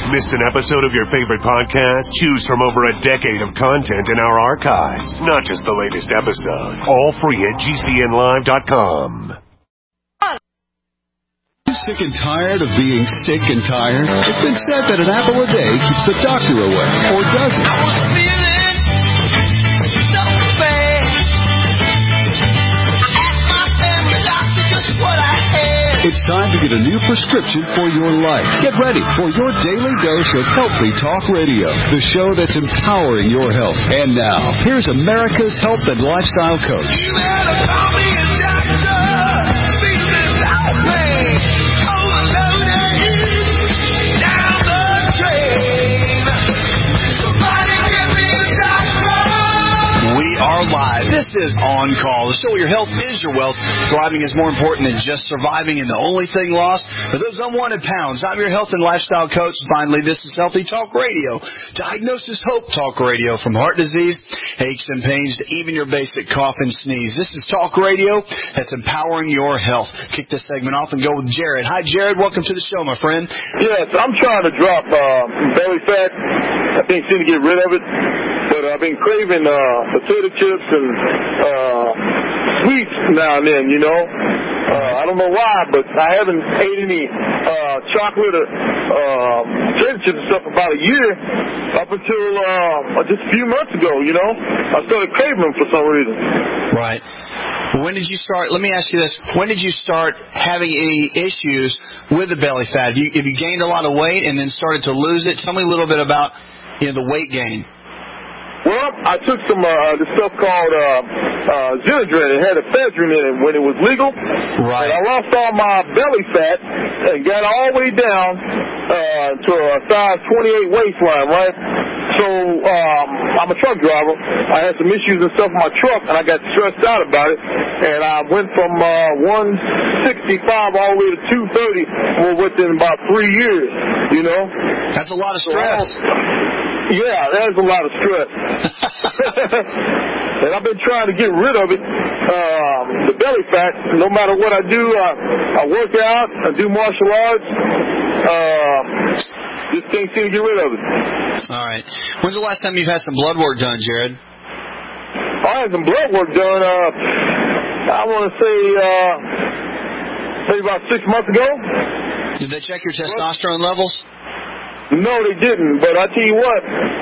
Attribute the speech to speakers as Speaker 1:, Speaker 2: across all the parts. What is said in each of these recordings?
Speaker 1: Missed an episode of your favorite podcast? Choose from over a decade of content in our archives. Not just the latest episode. All free at GCNlive.com.
Speaker 2: Sick and tired of being sick and tired? It's been said that an apple a day keeps the doctor away. Or does it?
Speaker 3: I was feeling so bad. I asked my family doctor just what I had.
Speaker 2: It's time to get a new prescription for your life. Get ready for your daily dose of Healthy Talk Radio, the show that's empowering your health. And now, here's America's health and lifestyle coach.
Speaker 3: You better call me a doctor. Feeling so bad.
Speaker 4: We are live. This is On Call, the show where your health is your wealth. Thriving is more important than just surviving, and the only thing lost are those unwanted pounds. I'm your health and lifestyle coach. Finally, this is Healthy Talk Radio. Diagnosis Hope Talk Radio, from heart disease, aches and pains, to even your basic cough and sneeze. This is Talk Radio that's empowering your health. Kick this segment off and go with Jared. Hi, Jared. Welcome to the show, my friend.
Speaker 5: Yes, I'm trying to drop belly fat. I can't seem to get rid of it. But I've been craving potato chips and sweets now and then, you know. I don't know why, but I haven't ate any chocolate or potato chips and stuff for about a year, up until just a few months ago, you know. I started craving them for some reason.
Speaker 4: Right. When did you start? Let me ask you this. When did you start having any issues with the belly fat? Have you gained a lot of weight and then started to lose it? Tell me a little bit about the weight gain.
Speaker 5: Well, I took some this stuff called Zinedrin. It had ephedrine in it when it was legal.
Speaker 4: Right.
Speaker 5: And I lost all my belly fat and got all the way down to a size 28 waistline, right? So I'm a truck driver. I had some issues and stuff with my truck, and I got stressed out about it. And I went from 165 all the way to 230 within about 3 years, you know?
Speaker 4: That's a lot of stress.
Speaker 5: Yeah, that is a lot of stress. And I've been trying to get rid of it, the belly fat. No matter what I do, I work out, I do martial arts. Just can't seem to get rid of it.
Speaker 4: All right. When's the last time you've had some blood work done, Jared?
Speaker 5: I had some blood work done, I want to say, maybe about 6 months ago.
Speaker 4: Did they check your testosterone levels?
Speaker 5: No, they didn't. But I tell you what,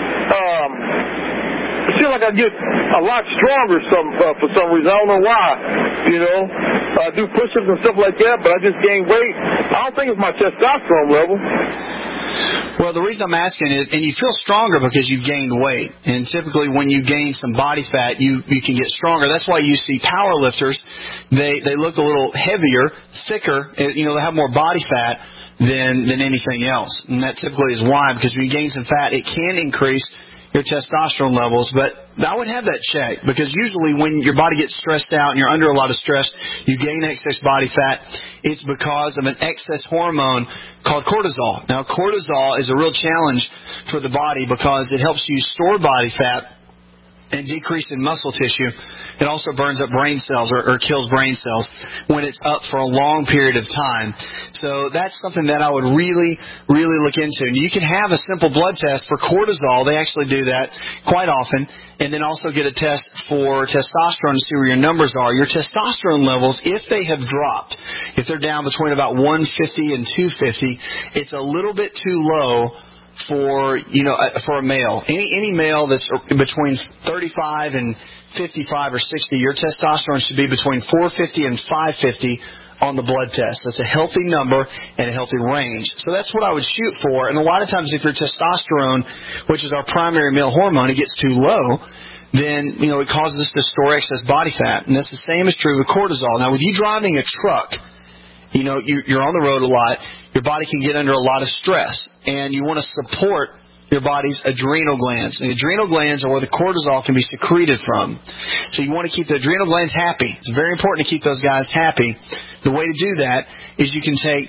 Speaker 5: it seems like I get a lot stronger for some reason. I don't know why. You know, I do push-ups and stuff like that, but I just gain weight. I don't think it's my testosterone level.
Speaker 4: Well, the reason I'm asking is, and you feel stronger because you've gained weight. And typically when you gain some body fat, you can get stronger. That's why you see power lifters, they look a little heavier, thicker, they have more body fat than anything else. And that typically is why, because when you gain some fat, it can increase your testosterone levels. But I would have that checked, because usually when your body gets stressed out and you're under a lot of stress, you gain excess body fat. It's because of an excess hormone called cortisol. Now, cortisol is a real challenge for the body because it helps you store body fat and decrease in muscle tissue. It also burns up brain cells or kills brain cells when it's up for a long period of time. So that's something that I would really, really look into. And you can have a simple blood test for cortisol. They actually do that quite often. And then also get a test for testosterone to see where your numbers are. Your testosterone levels, if they have dropped, if they're down between about 150 and 250, it's a little bit too low for a male. Any male that's between 35 and 55 or 60, your testosterone should be between 450 and 550 on the blood test. That's a healthy number and a healthy range. So that's what I would shoot for. And a lot of times if your testosterone, which is our primary male hormone, it gets too low, then it causes us to store excess body fat. And that's the same is true with cortisol. Now, with you driving a truck, you're on the road a lot, your body can get under a lot of stress, and you want to support your body's adrenal glands. The adrenal glands are where the cortisol can be secreted from. So you want to keep the adrenal glands happy. It's very important to keep those guys happy. The way to do that is you can take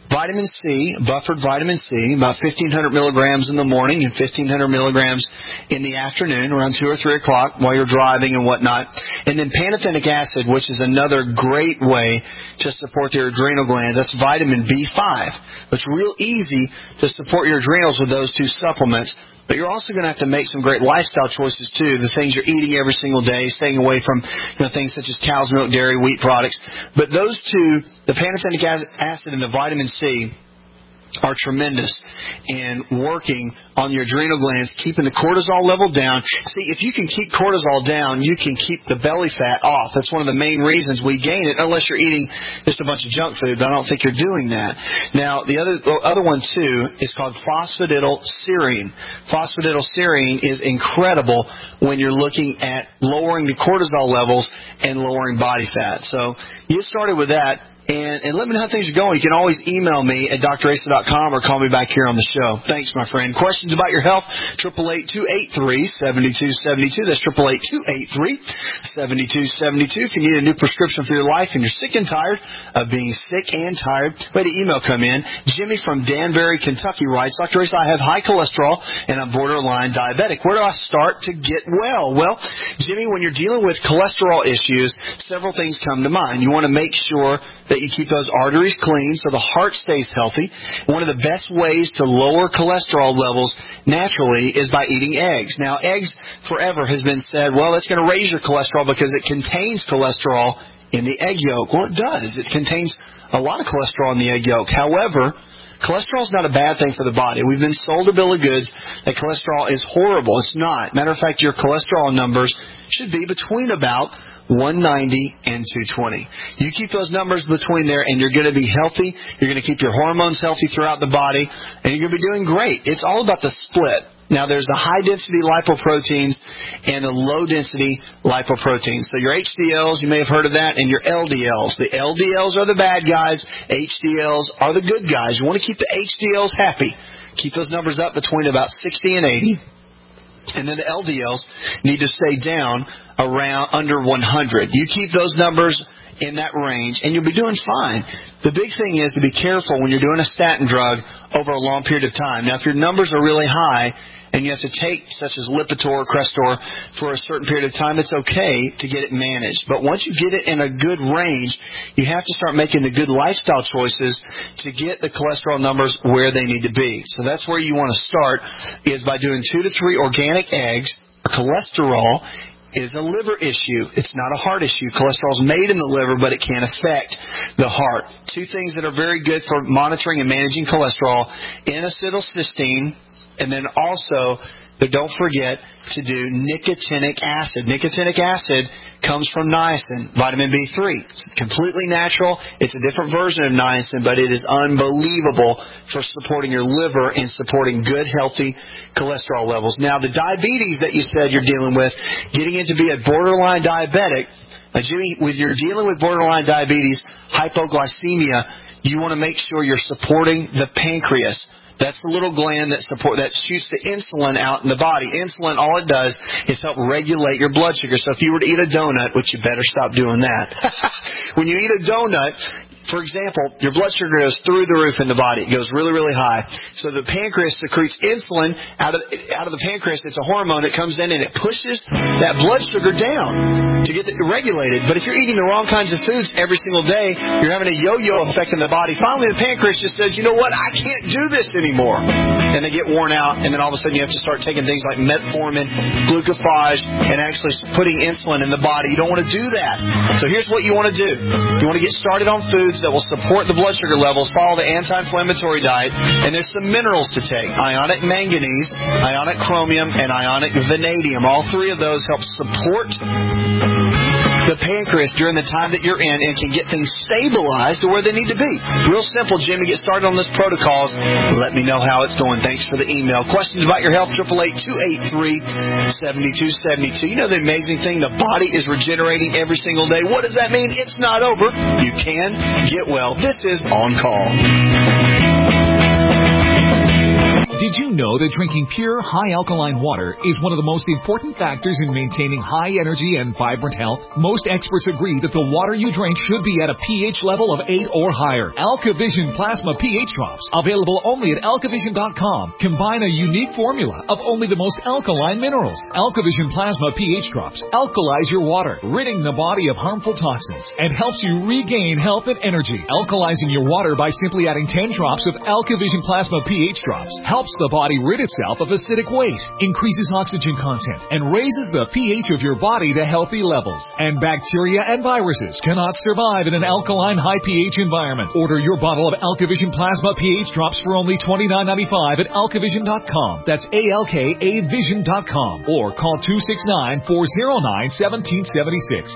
Speaker 4: Vitamin C, buffered vitamin C, about 1,500 milligrams in the morning and 1,500 milligrams in the afternoon, around 2 or 3 o'clock while you're driving and whatnot. And then pantothenic acid, which is another great way to support your adrenal glands. That's vitamin B5. It's real easy to support your adrenals with those two supplements. But you're also going to have to make some great lifestyle choices, too. The things you're eating every single day, staying away from things such as cow's milk, dairy, wheat products. But those two, the pantothenic acid and the vitamin C, are tremendous in working on your adrenal glands, keeping the cortisol level down. See, if you can keep cortisol down, you can keep the belly fat off. That's one of the main reasons we gain it, unless you're eating just a bunch of junk food, but I don't think you're doing that. Now, the other one, too, is called phosphatidylserine. Phosphatidylserine is incredible when you're looking at lowering the cortisol levels and lowering body fat. So get started with that. And let me know how things are going. You can always email me at drasa.com or call me back here on the show. Thanks, my friend. Questions about your health? 888-283-7272. That's 888-283-7272. If you need a new prescription for your life and you're sick and tired of being sick and tired, wait, an email come in. Jimmy from Danbury, Kentucky writes, Dr. Asa, I have high cholesterol and I'm borderline diabetic. Where do I start to get well? Well, Jimmy, when you're dealing with cholesterol issues, several things come to mind. You want to make sure that you keep those arteries clean so the heart stays healthy. One of the best ways to lower cholesterol levels naturally is by eating eggs. Now, eggs forever has been said, well, it's going to raise your cholesterol because it contains cholesterol in the egg yolk. Well, it does. It contains a lot of cholesterol in the egg yolk. However, cholesterol is not a bad thing for the body. We've been sold a bill of goods that cholesterol is horrible. It's not. Matter of fact, your cholesterol numbers should be between about 190 and 220. You keep those numbers between there and you're going to be healthy. You're going to keep your hormones healthy throughout the body and you're going to be doing great. It's all about the split. Now, there's the high-density lipoproteins and the low-density lipoproteins. So your HDLs, you may have heard of that, and your LDLs. The LDLs are the bad guys. HDLs are the good guys. You want to keep the HDLs happy. Keep those numbers up between about 60 and 80. And then the LDLs need to stay down around under 100. You keep those numbers in that range, and you'll be doing fine. The big thing is to be careful when you're doing a statin drug over a long period of time. Now, if your numbers are really high and you have to take, such as Lipitor or Crestor, for a certain period of time, it's okay to get it managed. But once you get it in a good range, you have to start making the good lifestyle choices to get the cholesterol numbers where they need to be. So that's where you want to start, is by doing 2 to 3 organic eggs. Cholesterol is a liver issue. It's not a heart issue. Cholesterol is made in the liver, but it can affect the heart. 2 things that are very good for monitoring and managing cholesterol: N-acetylcysteine, and then also, but don't forget to do nicotinic acid. Nicotinic acid comes from niacin, vitamin B3. It's completely natural. It's a different version of niacin, but it is unbelievable for supporting your liver and supporting good, healthy cholesterol levels. Now, the diabetes that you said you're dealing with, getting into be a borderline diabetic, Jimmy, when you're dealing with borderline diabetes, hypoglycemia, you want to make sure you're supporting the pancreas. That's the little gland that shoots the insulin out in the body. Insulin, all it does is help regulate your blood sugar. So if you were to eat a donut, which you better stop doing that. When you eat a donut, for example, your blood sugar goes through the roof in the body. It goes really, really high. So the pancreas secretes insulin out of the pancreas. It's a hormone. It comes in and it pushes that blood sugar down to get it regulated. But if you're eating the wrong kinds of foods every single day, you're having a yo-yo effect in the body. Finally, the pancreas just says, you know what, I can't do this anymore. And they get worn out, and then all of a sudden you have to start taking things like metformin, glucophage, and actually putting insulin in the body. You don't want to do that. So here's what you want to do. You want to get started on foods that will support the blood sugar levels, follow the anti-inflammatory diet, and there's some minerals to take: ionic manganese, ionic chromium, and ionic vanadium. All 3 of those help support the pancreas during the time that you're in and can get things stabilized to where they need to be. Real simple, Jimmy. Get started on this protocols. Let me know how it's going. Thanks for the email. Questions about your health? 888-283-7272. You know the amazing thing? The body is regenerating every single day. What does that mean? It's not over. You can get well. This is On Call.
Speaker 2: Did
Speaker 6: Did you know that drinking pure, high alkaline water is one of the most important factors in maintaining high energy and vibrant health? Most experts agree that the water you drink should be at a pH level of 8 or higher. AlkaVision Plasma pH drops, available only at alkavision.com, combine a unique formula of only the most alkaline minerals. AlkaVision Plasma pH drops alkalize your water, ridding the body of harmful toxins, and helps you regain health and energy. Alkalizing your water by simply adding 10 drops of AlkaVision Plasma pH drops helps the body rid itself of acidic waste, increases oxygen content, and raises the pH of your body to healthy levels. And bacteria and viruses cannot survive in an alkaline high pH environment. Order your bottle of AlkaVision Plasma pH drops for only $29.95 at alkavision.com. That's ALKAvision.com. Or call 269-409-1776.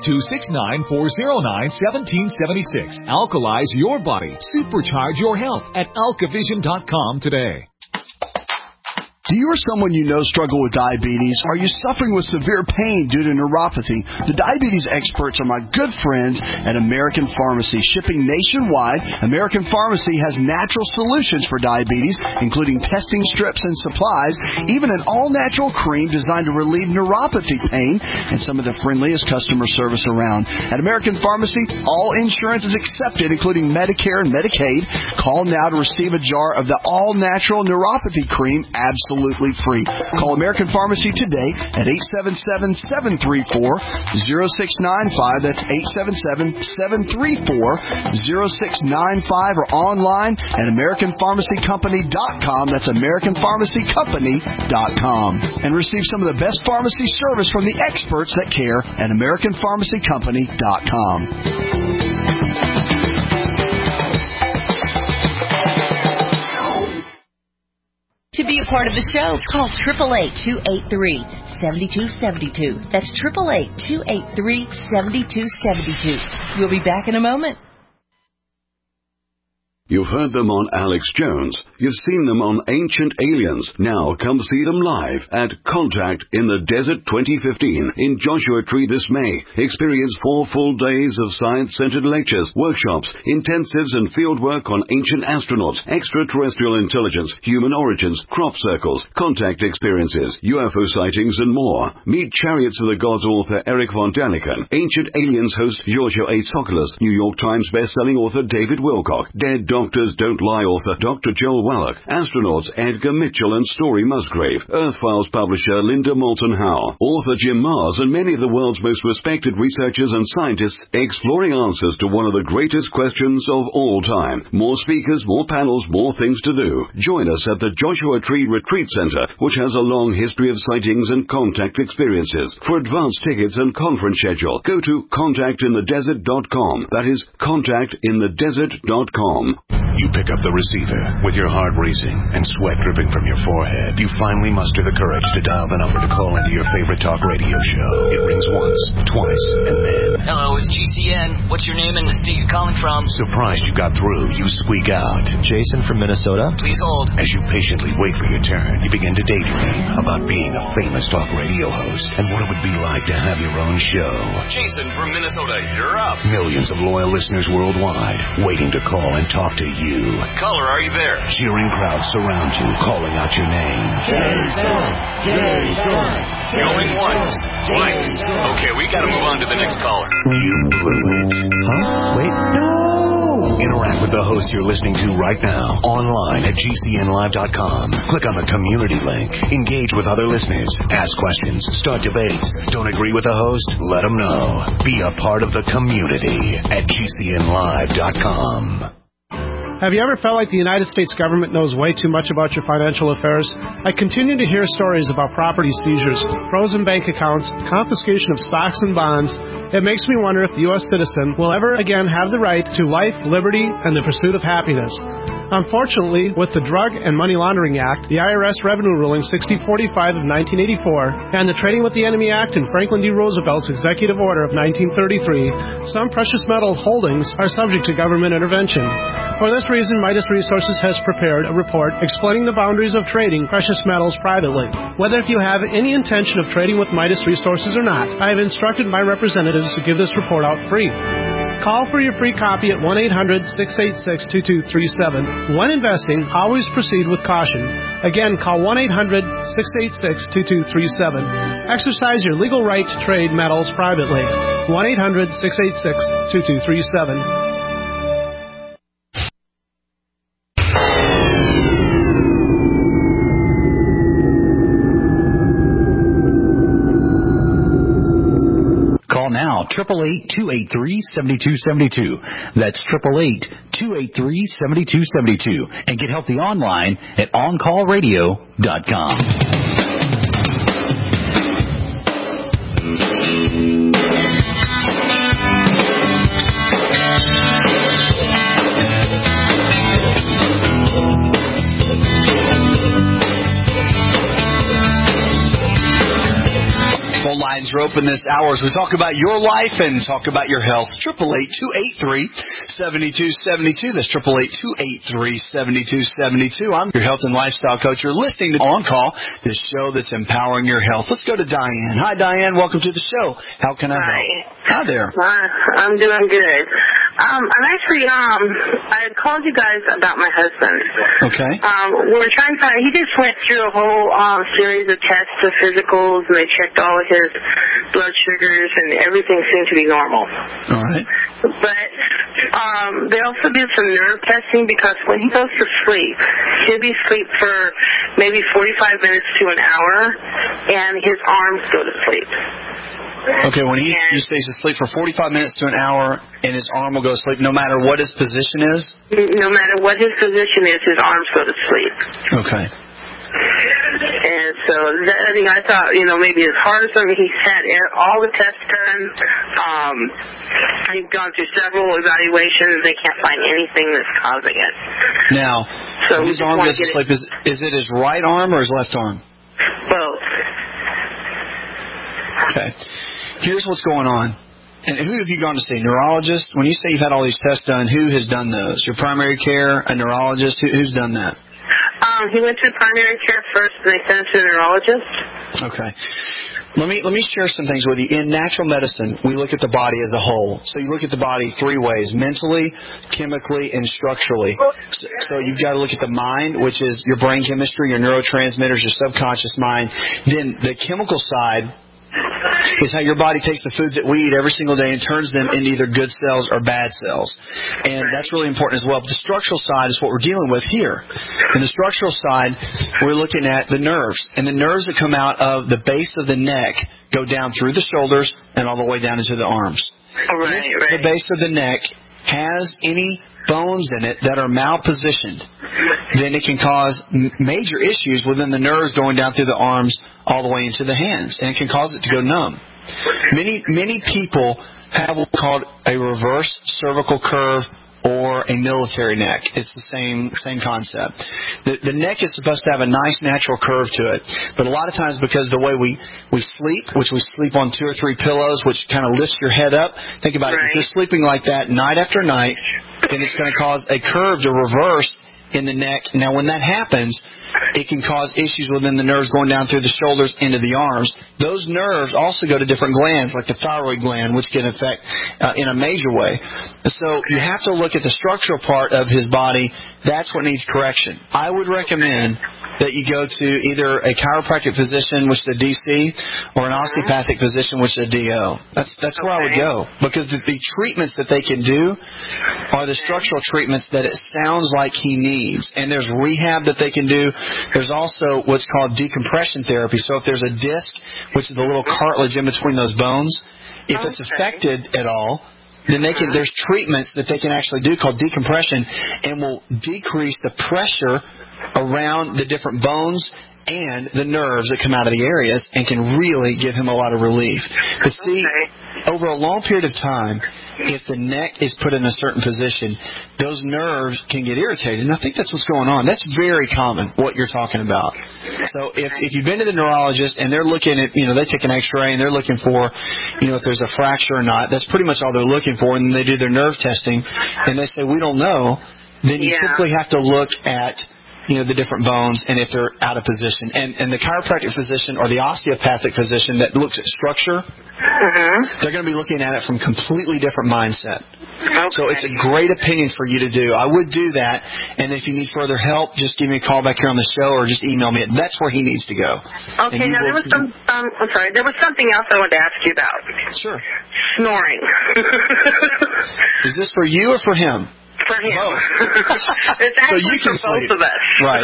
Speaker 6: 269-409-1776. Alkalize your body. Supercharge your health at alkavision.com today.
Speaker 7: Do you or someone you know struggle with diabetes? Are you suffering with severe pain due to neuropathy? The diabetes experts are my good friends at American Pharmacy. Shipping nationwide, American Pharmacy has natural solutions for diabetes, including testing strips and supplies, even an all-natural cream designed to relieve neuropathy pain, and some of the friendliest customer service around. At American Pharmacy, all insurance is accepted, including Medicare and Medicaid. Call now to receive a jar of the all-natural neuropathy cream absolutely free. Call American Pharmacy today at 877-734-0695. That's 877-734-0695, or online at AmericanPharmacyCompany.com. That's AmericanPharmacyCompany.com. And receive some of the best pharmacy service from the experts that care at AmericanPharmacyCompany.com.
Speaker 8: To be a part of the show, call 888-283-7272. That's 888-283-7272. We'll be back in a moment.
Speaker 2: You've heard them on Alex Jones. You've seen them on Ancient Aliens. Now come see them live at Contact in the Desert 2015 in Joshua Tree this May. Experience 4 full days of science-centered lectures, workshops, intensives, and fieldwork on ancient astronauts, extraterrestrial intelligence, human origins, crop circles, contact experiences, UFO sightings, and more. Meet Chariots of the Gods author Eric von Daniken, Ancient Aliens host Giorgio A. Tsoukalos, New York Times best-selling author David Wilcock, Dead Doctors Don't Lie author Dr. Joel Wallach, astronauts Edgar Mitchell and Story Musgrave, Earth Files publisher Linda Moulton Howe, author Jim Mars, and many of the world's most respected researchers and scientists exploring answers to one of the greatest questions of all time. More speakers, more panels, more things to do. Join us at the Joshua Tree Retreat Center, which has a long history of sightings and contact experiences. For advance tickets and conference schedule, go to contactinthedesert.com. That is contactinthedesert.com.
Speaker 1: You pick up the receiver with your heart racing and sweat dripping from your forehead. You finally muster the courage to dial the number to call into your favorite talk radio show. It rings once, twice, and then...
Speaker 9: Hello, it's GCN. What's your name and the state you're calling from?
Speaker 1: Surprised you got through, you squeak out.
Speaker 10: Jason from Minnesota.
Speaker 9: Please hold.
Speaker 1: As you patiently wait for your turn, you begin to daydream about being a famous talk radio host and what it would be like to have your own show.
Speaker 9: Jason from Minnesota, you're up.
Speaker 1: Millions of loyal listeners worldwide waiting to call and talk to you.
Speaker 9: Caller, are you there?
Speaker 1: Cheering crowds surround you, calling out your name.
Speaker 3: Jason! Jason!
Speaker 9: Going once, twice. Okay, we gotta move on to the next caller.
Speaker 1: You blew it.
Speaker 10: Huh? Wait. No!
Speaker 1: Interact with the host you're listening to right now, online at GCNlive.com. Click on the community link. Engage with other listeners. Ask questions. Start debates. Don't agree with the host? Let them know. Be a part of the community at GCNlive.com.
Speaker 11: Have you ever felt like the United States government knows way too much about your financial affairs? I continue to hear stories about property seizures, frozen bank accounts, confiscation of stocks and bonds. It makes me wonder if the U.S. citizen will ever again have the right to life, liberty, and the pursuit of happiness. Unfortunately, with the Drug and Money Laundering Act, the IRS Revenue Ruling 6045 of 1984, and the Trading with the Enemy Act and Franklin D. Roosevelt's Executive Order of 1933, some precious metal holdings are subject to government intervention. For this reason, Midas Resources has prepared a report explaining the boundaries of trading precious metals privately. Whether if you have any intention of trading with Midas Resources or not, I have instructed my representatives to give this report out free. Call for your free copy at 1-800-686-2237. When investing, always proceed with caution. Again, call 1-800-686-2237. Exercise your legal right to trade metals privately. 1-800-686-2237.
Speaker 12: Call now, 888-283-7272. That's 888-283-7272. And get healthy online at OnCallRadio.com.
Speaker 4: Lines are open this hour as we talk about your life and talk about your health. 888-283-7272. That's 888-283-7272. I'm your health and lifestyle coach. You're listening to On Call, the show that's empowering your health. Let's go to Diane. Hi, Diane. Welcome to the show. How can I help? Hi there.
Speaker 13: I'm doing good. I'm actually, I had called you guys about my husband.
Speaker 4: Okay.
Speaker 13: We're trying to find, he just went through a whole series of tests of physicals, and they checked all of his blood sugars, and everything seemed to be normal.
Speaker 4: All right.
Speaker 13: But they also did some nerve testing, because when he goes to sleep, he'll be asleep for maybe 45 minutes to an hour, and his arms go to sleep.
Speaker 4: Okay, when he stays asleep for 45 minutes to an hour, and his arm will go to sleep no matter what his position is?
Speaker 13: No matter what his position is, his arms go to sleep.
Speaker 4: Okay.
Speaker 13: And so I thought, maybe his heart or something. He's had all the tests done. He's gone through several evaluations. They can't find anything that's causing it.
Speaker 4: Now, so his arm goes to sleep. Is it his right arm or his left arm?
Speaker 13: Both.
Speaker 4: Okay. Here's what's going on. And who have you gone to see? Neurologist? When you say you've had all these tests done, who has done those? Your primary care, a neurologist? Who's done that?
Speaker 13: He went to primary care first, and they sent him to a neurologist.
Speaker 4: Okay. Let me share some things with you. In natural medicine, we look at the body as a whole. So you look at the body three ways: mentally, chemically, and structurally. So you've got to look at the mind, which is your brain chemistry, your neurotransmitters, your subconscious mind. Then the chemical side is how your body takes the foods that we eat every single day and turns them into either good cells or bad cells. And that's really important as well. But the structural side is what we're dealing with here. In the structural side, we're looking at the nerves. And the nerves that come out of the base of the neck go down through the shoulders and all the way down into the arms. If the base of the neck has any bones in it that are malpositioned, then it can cause major issues within the nerves going down through the arms all the way into the hands, and it can cause it to go numb. Many people have what's called a reverse cervical curve or a military neck. It's the same concept. The neck is supposed to have a nice natural curve to it, but a lot of times because the way we sleep, which we sleep on 2 or 3 pillows, which kind of lifts your head up. Think about it. If you're sleeping like that night after night, then it's going to cause a curve to reverse in the neck. Now, when that happens, it can cause issues within the nerves going down through the shoulders into the arms. Those nerves also go to different glands, like the thyroid gland, which can affect in a major way. So you have to look at the structural part of his body. That's what needs correction. I would recommend that you go to either a chiropractic physician, which is a DC, or an osteopathic physician, which is a DO. That's where I would go, because the treatments that they can do are the structural treatments that it sounds like he needs. And there's rehab that they can do. There's also what's called decompression therapy. So if there's a disc, which is the little cartilage in between those bones, if it's affected at all, then there's treatments that they can actually do called decompression, and will decrease the pressure around the different bones and the nerves that come out of the areas, and can really give him a lot of relief. But see, over a long period of time, if the neck is put in a certain position, those nerves can get irritated. And I think that's what's going on. That's very common, what you're talking about. So if you've been to the neurologist and they're looking at, they take an x-ray and they're looking for, if there's a fracture or not, that's pretty much all they're looking for. And they do their nerve testing and they say, we don't know, then you typically have to look at the different bones and if they're out of position. And the chiropractic physician or the osteopathic physician that looks at structure, they're going to be looking at it from a completely different mindset. Okay. So it's a great opinion for you to do. I would do that, and if you need further help, just give me a call back here on the show or just email me. That's where he needs to go.
Speaker 13: Okay, now there was there was something else I wanted to ask you about.
Speaker 4: Sure.
Speaker 13: Snoring.
Speaker 4: Is this for you or for him?
Speaker 13: For him.
Speaker 4: Oh.
Speaker 13: It's actually for both of us.
Speaker 4: Right.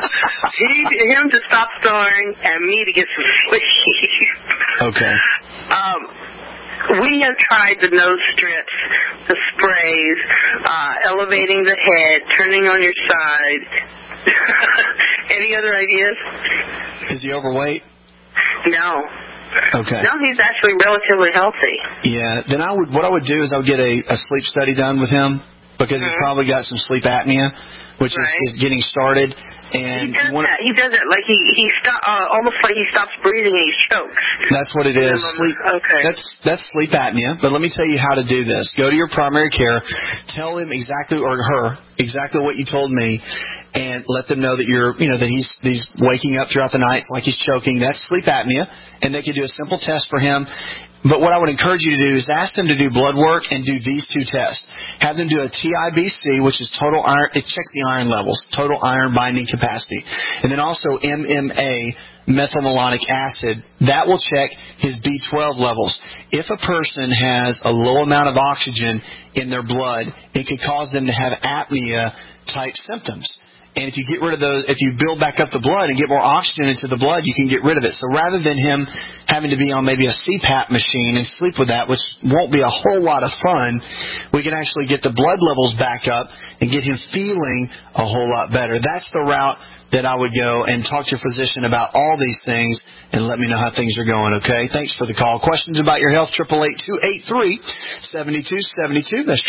Speaker 13: Him to stop snoring and me to get some sleep.
Speaker 4: Okay.
Speaker 13: We have tried the nose strips, the sprays, elevating the head, turning on your side. Any other ideas?
Speaker 4: Is he overweight?
Speaker 13: No.
Speaker 4: Okay.
Speaker 13: No, he's actually relatively healthy.
Speaker 4: Yeah. Then what I would do is I would get a sleep study done with him because he's probably got some sleep apnea, which is getting started. And
Speaker 13: he does that. Like he almost like he stops breathing and he chokes.
Speaker 4: That's what it is. Sleep.
Speaker 13: Okay.
Speaker 4: That's sleep apnea. But let me tell you how to do this. Go to your primary care, tell him exactly or her exactly what you told me, and let them know that that he's waking up throughout the night like he's choking. That's sleep apnea, and they can do a simple test for him. But what I would encourage you to do is ask them to do blood work and do these two tests. Have them do a TIBC, which is total iron. It checks the iron levels, total iron binding capacity. And then also MMA, methylmalonic acid. That will check his B12 levels. If a person has a low amount of oxygen in their blood, it could cause them to have apnea-type symptoms. And if you get rid of those, if you build back up the blood and get more oxygen into the blood, you can get rid of it. So rather than him having to be on maybe a CPAP machine and sleep with that, which won't be a whole lot of fun, we can actually get the blood levels back up and get him feeling a whole lot better. That's the route that I would go, and talk to your physician about all these things and let me know how things are going, okay? Thanks for the call. Questions about your health, 888-283-7272. That's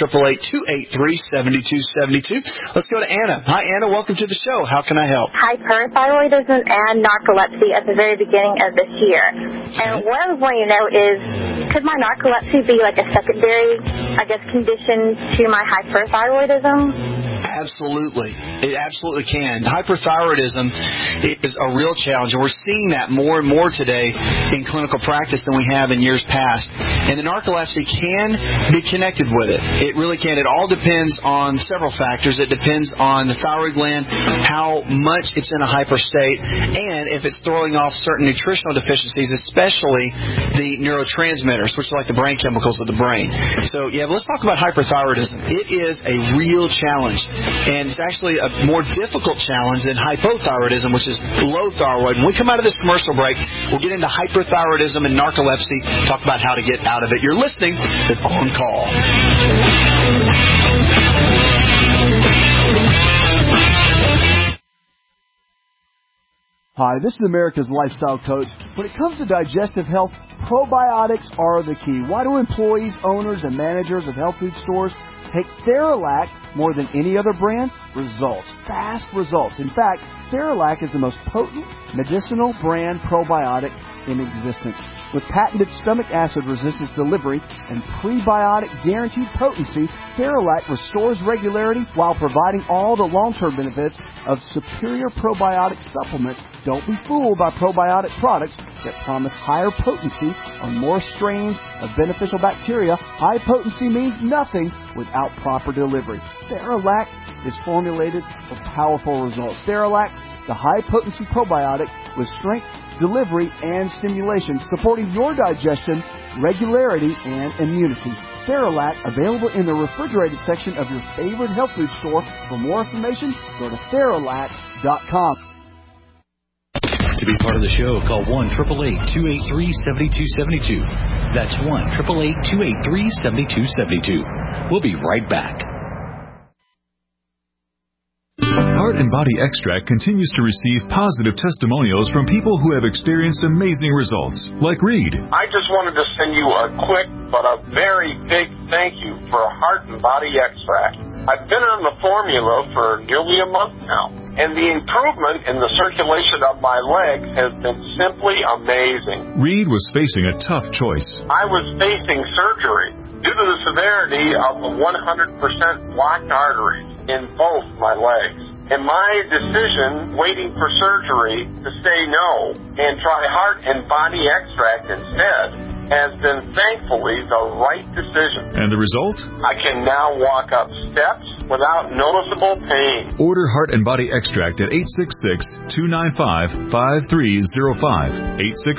Speaker 4: 888-283-7272. Let's go to Anna. Hi, Anna. Welcome to the show. How can I help?
Speaker 14: Hyperthyroidism and narcolepsy at the very beginning of this year. And what I was wanting to know is, could my narcolepsy be like a secondary, condition to my hyperthyroidism?
Speaker 4: Absolutely. It absolutely can. Hyperthyroidism is a real challenge, and we're seeing that more and more today in clinical practice than we have in years past. And the narcolepsy can be connected with it. It really can. It all depends on several factors. It depends on the thyroid gland, how much it's in a hyper state, and if it's throwing off certain nutritional deficiencies, especially the neurotransmitters, which are like the brain chemicals of the brain. So, but let's talk about hyperthyroidism. It is a real challenge. And it's actually a more difficult challenge than hypothyroidism, which is low thyroid. When we come out of this commercial break, we'll get into hyperthyroidism and narcolepsy, talk about how to get out of it. You're listening to On Call.
Speaker 7: Hi, this is America's Lifestyle Coach. When it comes to digestive health, probiotics are the key. Why do employees, owners, and managers of health food stores take Theralac more than any other brand? Results. Fast results. In fact, Theralac is the most potent medicinal brand probiotic in existence. With patented stomach acid resistance delivery and prebiotic guaranteed potency, Theralac restores regularity while providing all the long-term benefits of superior probiotic supplements. Don't be fooled by probiotic products that promise higher potency on more strains of beneficial bacteria. High potency means nothing without proper delivery. Theralac is formulated for powerful results. Theralac, the high-potency probiotic with strength, delivery, and stimulation, supporting your digestion, regularity, and immunity. Theralac, available in the refrigerated section of your favorite health food store. For more information, go to Theralac.com.
Speaker 12: To be part of the show, call 1-888-283-7272. That's 1-888-283-7272. We'll be right back.
Speaker 15: Heart and Body Extract continues to receive positive testimonials from people who have experienced amazing results, like Reed.
Speaker 16: I just wanted to send you a quick but a very big thank you for Heart and Body Extract. I've been on the formula for nearly a month now, and the improvement in the circulation of my legs has been simply amazing.
Speaker 15: Reed was facing a tough choice.
Speaker 16: I was facing surgery due to the severity of the 100% blocked arteries in both my legs. And my decision, waiting for surgery, to say no and try Heart and Body Extract instead, has been thankfully the right decision.
Speaker 15: And the result?
Speaker 16: I can now walk up steps without noticeable pain.
Speaker 15: Order Heart and Body Extract at 866-295-5305,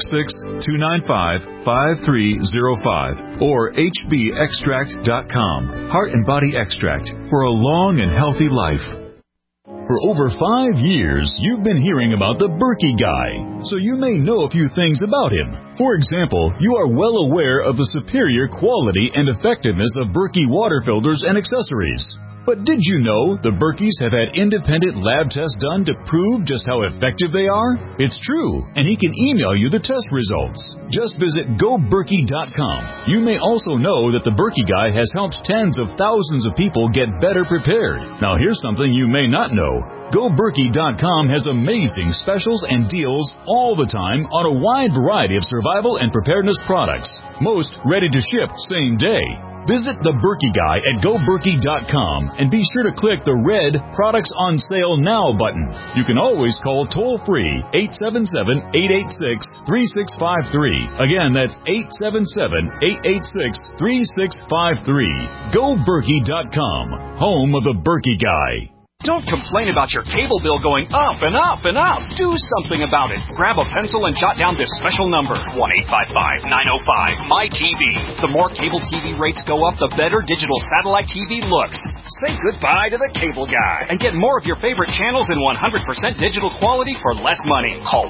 Speaker 15: 866-295-5305, or hbextract.com. Heart and Body Extract for a long and healthy life.
Speaker 17: For over 5 years, you've been hearing about the Berkey Guy, so you may know a few things about him. For example, you are well aware of the superior quality and effectiveness of Berkey water filters and accessories. But did you know the Berkeys have had independent lab tests done to prove just how effective they are? It's true, and he can email you the test results. Just visit GoBerkey.com. You may also know that the Berkey Guy has helped tens of thousands of people get better prepared. Now here's something you may not know. GoBerkey.com has amazing specials and deals all the time on a wide variety of survival and preparedness products. Most ready to ship same day. Visit the Berkey Guy at GoBerkey.com and be sure to click the red Products on Sale Now button. You can always call toll-free 877-886-3653. Again, that's 877-886-3653. GoBerkey.com, home of the Berkey Guy.
Speaker 18: Don't complain about your cable bill going up and up and up. Do something about it. Grab a pencil and jot down this special number, 1-855-905-MY-TV. The more cable TV rates go up, the better digital satellite TV looks. Say goodbye to the cable guy and get more of your favorite channels in 100% digital quality for less money. Call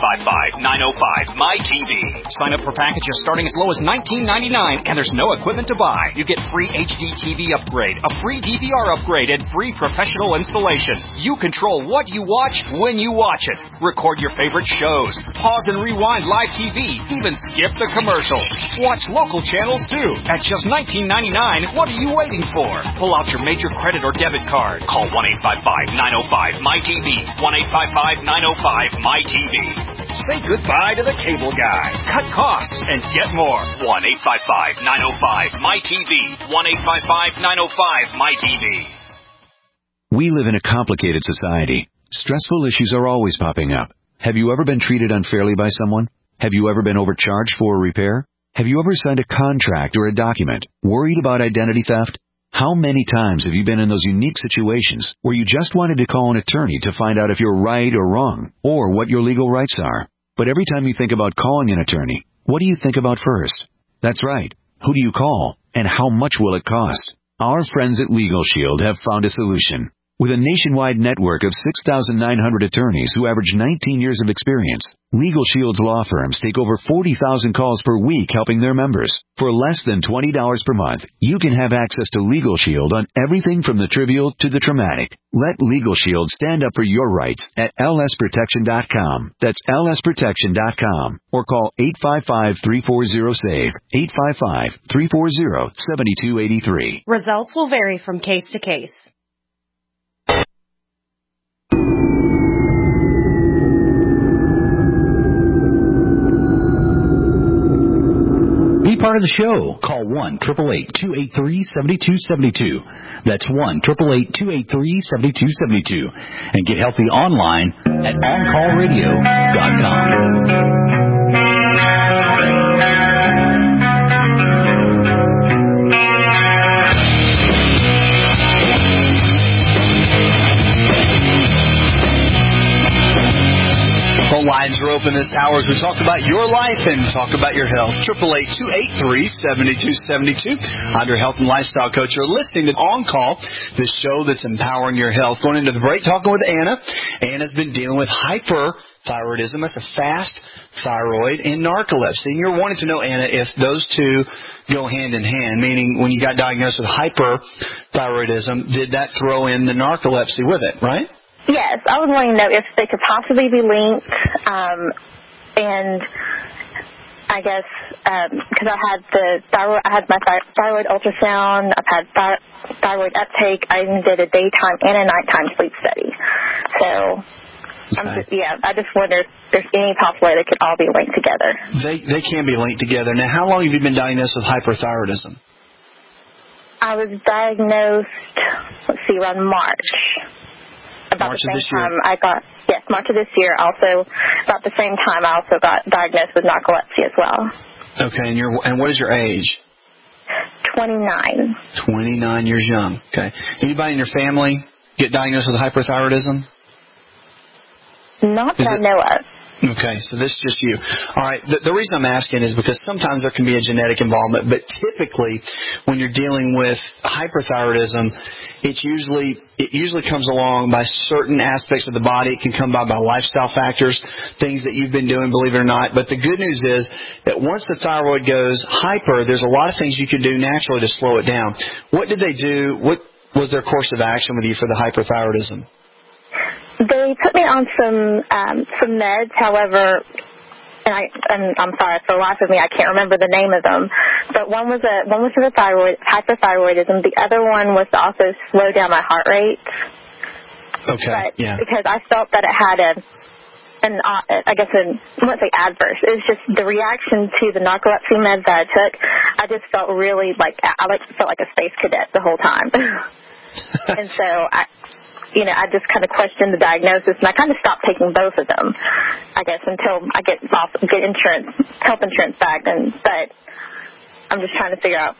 Speaker 18: 1-855-905-MY-TV. Sign up for packages starting as low as $19.99, and there's no equipment to buy. You get free HD TV upgrade, a free DVR upgrade, and free professional installation. You control what you watch when you watch it. Record your favorite shows. Pause and rewind live TV. Even skip the commercials. Watch local channels too. At just $19.99, what are you waiting for? Pull out your major credit or debit card. Call 1-855-905-MY-TV. 1-855-905-MY-TV. Say goodbye to the cable guy. Cut costs and get more. 1-855-905-MY-TV. 1-855-905-MY-TV.
Speaker 1: We live in a complicated society. Stressful issues are always popping up. Have you ever been treated unfairly by someone? Have you ever been overcharged for a repair? Have you ever signed a contract or a document? Worried about identity theft? How many times have you been in those unique situations where you just wanted to call an attorney to find out if you're right or wrong, or what your legal rights are? But every time you think about calling an attorney, what do you think about first? That's right. Who do you call? And how much will it cost? Our friends at Legal Shield have found a solution. With a nationwide network of 6,900 attorneys who average 19 years of experience, Legal Shield's law firms take over 40,000 calls per week helping their members. For less than $20 per month, you can have access to Legal Shield on everything from the trivial to the traumatic. Let Legal Shield stand up for your rights at lsprotection.com. That's lsprotection.com. Or call 855-340-SAVE, 855-340-7283.
Speaker 19: Results will vary from case to case.
Speaker 12: Be part of the show. Call 1-888-283-7272. That's 1-888-283-7272. And get healthy online at OnCallRadio.com.
Speaker 4: Phone lines are open this hour as we talk about your life and talk about your health. 888-283-7272. I'm your health and lifestyle coach. You're listening to On Call, the show that's empowering your health. Going into the break, talking with Anna. Anna's been dealing with hyperthyroidism. That's a fast thyroid and narcolepsy. And you're wanting to know, Anna, if those two go hand in hand, meaning when you got diagnosed with hyperthyroidism, did that throw in the narcolepsy with it, right?
Speaker 14: Yes, I was wanting to know if they could possibly be linked, and I guess because I had my thyroid ultrasound, I've had thyroid uptake, I even did a daytime and a nighttime sleep study. So, I just wonder if there's any possible way they could all be linked together.
Speaker 4: They can be linked together. Now, how long have you been diagnosed with hyperthyroidism?
Speaker 14: I was diagnosed, around March. About the same time March of this year. Also, about the same time, I also got diagnosed with narcolepsy as well.
Speaker 4: Okay, and what is your age?
Speaker 14: 29.
Speaker 4: 29 years young. Okay. Anybody in your family get diagnosed with hyperthyroidism?
Speaker 14: Not that I know of.
Speaker 4: Okay, so this is just you. All right, the reason I'm asking is because sometimes there can be a genetic involvement, but typically when you're dealing with hyperthyroidism, it usually comes along by certain aspects of the body. It can come by lifestyle factors, things that you've been doing, believe it or not. But the good news is that once the thyroid goes hyper, there's a lot of things you can do naturally to slow it down. What did they do? What was their course of action with you for the hyperthyroidism?
Speaker 14: They put me on some meds, however, and I'm sorry, for the life of me, I can't remember the name of them. But one was for the hyperthyroidism. The other one was to also slow down my heart rate.
Speaker 4: Okay.
Speaker 14: But because I felt that it had I wouldn't say adverse. It was just the reaction to the narcolepsy meds that I took. I just felt really felt like a space cadet the whole time. And so I just kind of questioned the diagnosis, and I kind of stopped taking both of them, I guess, until I get health insurance back. But I'm just trying to figure out,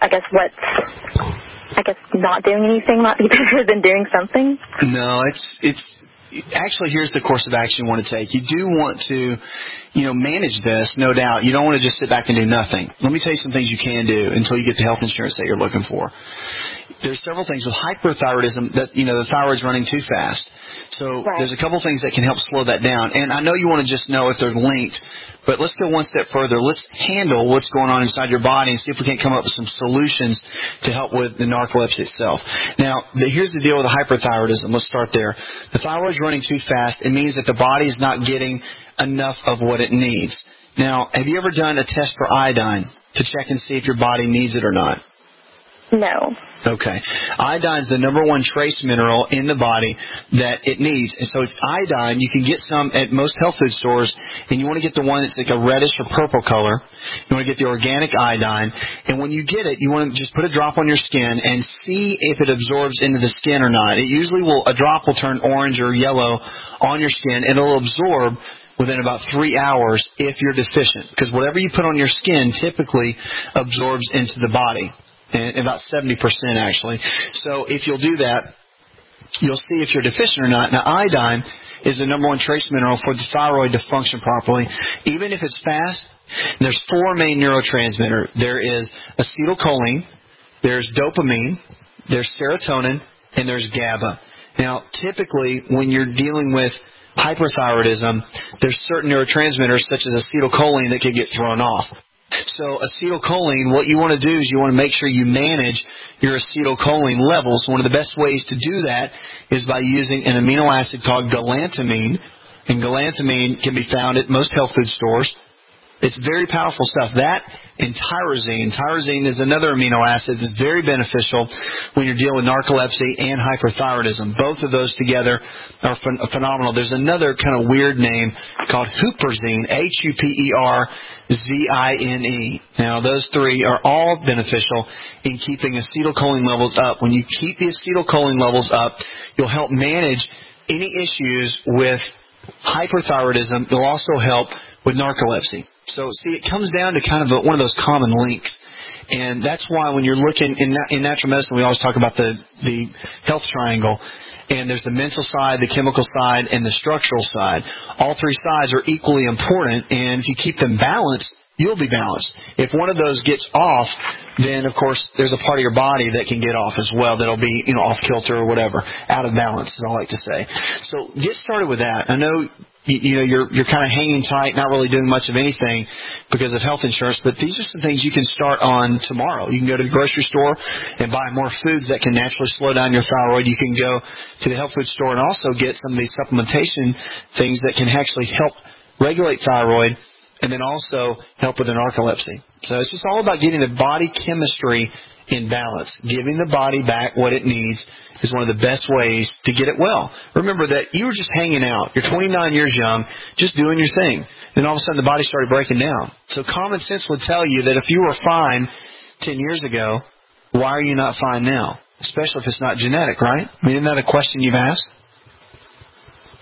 Speaker 14: not doing anything might be better than doing something.
Speaker 4: No, it's actually, here's the course of action you want to take. You do want to, manage this, no doubt. You don't want to just sit back and do nothing. Let me tell you some things you can do until you get the health insurance that you're looking for. There's several things with hyperthyroidism that, the thyroid's running too fast. So There's a couple things that can help slow that down. And I know you want to just know if they're linked, but let's go one step further. Let's handle what's going on inside your body and see if we can't come up with some solutions to help with the narcolepsy itself. Now, here's the deal with the hyperthyroidism. Let's start there. The thyroid's running too fast. It means that the body is not getting enough of what it needs. Now, have you ever done a test for iodine to check and see if your body needs it or not?
Speaker 14: No.
Speaker 4: Okay. Iodine is the number one trace mineral in the body that it needs. And so iodine, you can get some at most health food stores, and you want to get the one that's like a reddish or purple color. You want to get the organic iodine. And when you get it, you want to just put a drop on your skin and see if it absorbs into the skin or not. It usually a drop will turn orange or yellow on your skin, and it'll absorb within about 3 hours if you're deficient. Because whatever you put on your skin typically absorbs into the body. And about 70% actually. So if you'll do that, you'll see if you're deficient or not. Now, iodine is the number one trace mineral for the thyroid to function properly. Even if it's fast, there's 4 main neurotransmitters. There is acetylcholine, there's dopamine, there's serotonin, and there's GABA. Now, typically, when you're dealing with hyperthyroidism, there's certain neurotransmitters such as acetylcholine that can get thrown off. So acetylcholine, what you want to do is you want to make sure you manage your acetylcholine levels. One of the best ways to do that is by using an amino acid called galantamine. And galantamine can be found at most health food stores. It's very powerful stuff. That and tyrosine. Tyrosine is another amino acid that's very beneficial when you're dealing with narcolepsy and hyperthyroidism. Both of those together are phenomenal. There's another kind of weird name called huperzine, Huperzine. Now, those 3 are all beneficial in keeping acetylcholine levels up. When you keep the acetylcholine levels up, you'll help manage any issues with hyperthyroidism. It'll also help with narcolepsy. So, see, it comes down to kind of one of those common links. And that's why when you're looking in natural medicine, we always talk about the health triangle. And there's the mental side, the chemical side, and the structural side. All 3 sides are equally important, and if you keep them balanced, you'll be balanced. If one of those gets off, then, of course, there's a part of your body that can get off as well that'll be, off kilter or whatever, out of balance, as I like to say. So get started with that. I know you're kind of hanging tight, not really doing much of anything because of health insurance, but these are some things you can start on tomorrow. You can go to the grocery store and buy more foods that can naturally slow down your thyroid. You can go to the health food store and also get some of these supplementation things that can actually help regulate thyroid and then also help with the narcolepsy. So it's just all about getting the body chemistry in balance. Giving the body back what it needs is one of the best ways to get it well. Remember that you were just hanging out. You're 29 years young, just doing your thing. Then all of a sudden the body started breaking down. So common sense would tell you that if you were fine 10 years ago, why are you not fine now? Especially if it's not genetic, right? I mean, isn't that a question you've asked?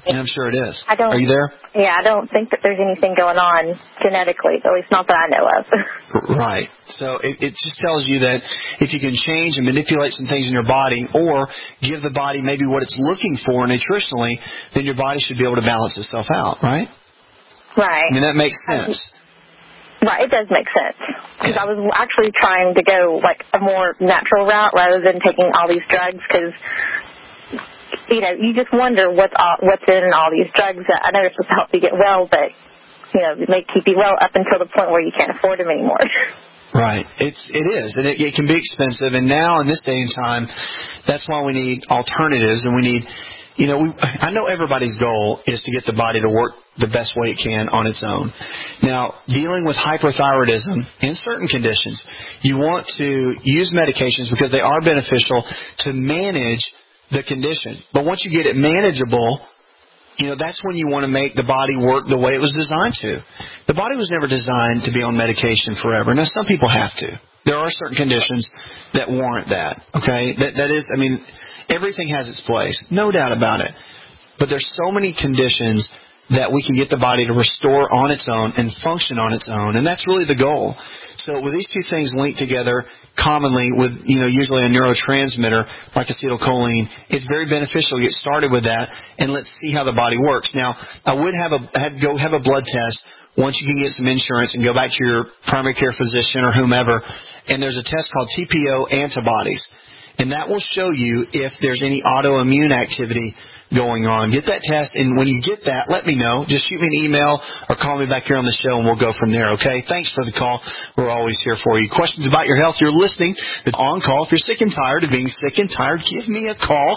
Speaker 4: And I'm sure it is.
Speaker 14: Are
Speaker 4: you there?
Speaker 14: Yeah, I don't think that there's anything going on genetically, at least not that I know of.
Speaker 4: Right. So it just tells you that if you can change and manipulate some things in your body or give the body maybe what it's looking for nutritionally, then your body should be able to balance itself out, right?
Speaker 14: Right.
Speaker 4: I mean, that makes sense.
Speaker 14: Right, it does make sense. Because I was actually trying to go like a more natural route rather than taking all these drugs because, you know, you just wonder what's in all these drugs. I know they're supposed to help you get well, but, you know, they keep you well up until the point where you can't afford them anymore.
Speaker 4: Right. It is. And it can be expensive. And now in this day and time, that's why we need alternatives and we need, you know, I know everybody's goal is to get the body to work the best way it can on its own. Now, dealing with hyperthyroidism in certain conditions, you want to use medications because they are beneficial to manage the condition. But once you get it manageable, you know, that's when you want to make the body work the way it was designed to. The body was never designed to be on medication forever. Now, some people have to. There are certain conditions that warrant that, okay? That is, I mean, everything has its place, no doubt about it. But there's so many conditions that we can get the body to restore on its own and function on its own, and that's really the goal. So with these two things linked together commonly with, you know, usually a neurotransmitter like acetylcholine, it's very beneficial to get started with that, and let's see how the body works. Now, I would go have a blood test once you can get some insurance and go back to your primary care physician or whomever, and there's a test called TPO antibodies, and that will show you if there's any autoimmune activity going on. Get that test, and when you get that, let me know. Just shoot me an email or call me back here on the show, and we'll go from there, okay? Thanks for the call. We're always here for you. Questions about your health, you're listening to On Call. If you're sick and tired of being sick and tired, give me a call,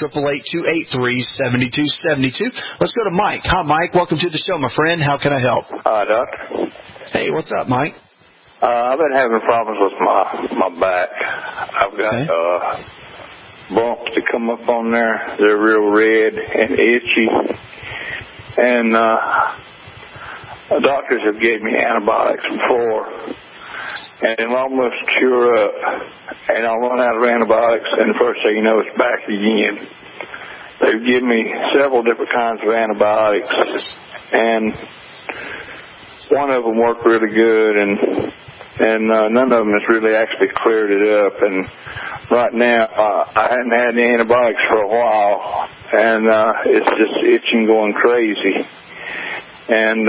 Speaker 4: 888-283-7272. Let's go to Mike. Hi, Mike. Welcome to the show, my friend. How can I help?
Speaker 20: Hi, Doc.
Speaker 4: Hey, what's up, Mike?
Speaker 20: I've been having problems with my back. I've got bumps that come up on there. They're real red and itchy. And the doctors have gave me antibiotics before. And it'll almost cure up. And I'll run out of antibiotics, and the first thing you know, it's back again. They've given me several different kinds of antibiotics. And one of them worked really good, and none of them has really actually cleared it up. And right now, I hadn't had any antibiotics for a while, and it's just itching going crazy. And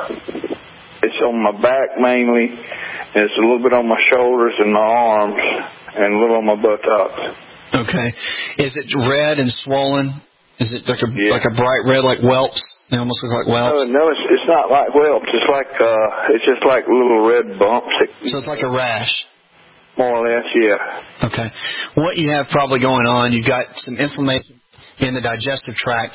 Speaker 20: it's on my back mainly, and it's a little bit on my shoulders and my arms, and a little on my buttocks.
Speaker 4: Okay. Is it red and swollen? Is it like a bright red, like whelps? They almost look like whelps.
Speaker 20: No, it's not like whelps. It's just like little red bumps.
Speaker 4: So it's like a rash.
Speaker 20: More or less, yeah.
Speaker 4: Okay. What you have probably going on, you've got some inflammation in the digestive tract,